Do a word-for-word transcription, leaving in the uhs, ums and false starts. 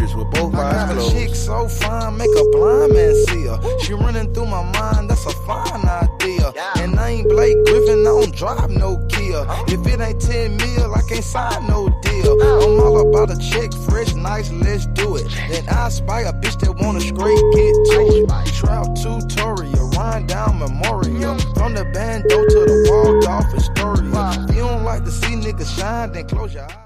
Cheers with both eyes closed. Chick so fine, make a blind man see her. She running through my mind, that's a fine idea. And I ain't Blake Griffin, I don't drive no Kia. If it ain't ten mil, I can't sign no deal. I'm all about a check, fresh, nice, let's do it. Then I spy a bitch that wanna straight get to it. Trout tutorial, run down memorial. From the bando to the Waldorf Astoria. If you don't like to see niggas shine, then close your eyes.